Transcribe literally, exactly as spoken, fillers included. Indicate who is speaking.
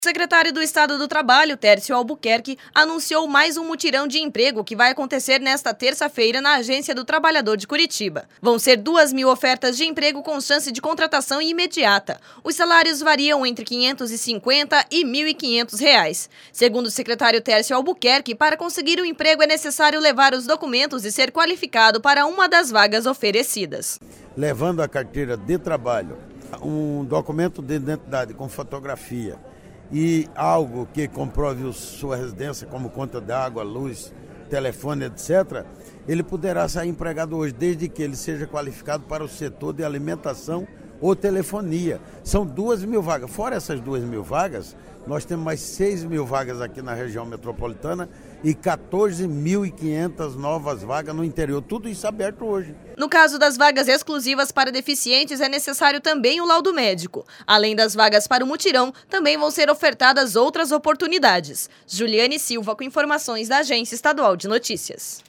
Speaker 1: O secretário do Estado do Trabalho, Tércio Albuquerque, anunciou mais um mutirão de emprego que vai acontecer nesta terça-feira na Agência do Trabalhador de Curitiba. Vão ser duas mil ofertas de emprego com chance de contratação imediata. Os salários variam entre quinhentos e cinquenta e mil e quinhentos reais. Segundo o secretário Tércio Albuquerque, para conseguir um emprego é necessário levar os documentos e ser qualificado para uma das vagas oferecidas.
Speaker 2: Levando a carteira de trabalho, um documento de identidade com fotografia, e algo que comprove sua residência, como conta de água, luz, telefone, etcétera, ele poderá sair empregado hoje, desde que ele seja qualificado para o setor de alimentação ou telefonia. São duas mil vagas. Fora essas duas mil vagas, nós temos mais seis mil vagas aqui na região metropolitana e quatorze mil e quinhentas novas vagas no interior. Tudo isso aberto hoje.
Speaker 1: No caso das vagas exclusivas para deficientes, é necessário também o laudo médico. Além das vagas para o mutirão, também vão ser ofertadas outras oportunidades. Juliane Silva com informações da Agência Estadual de Notícias.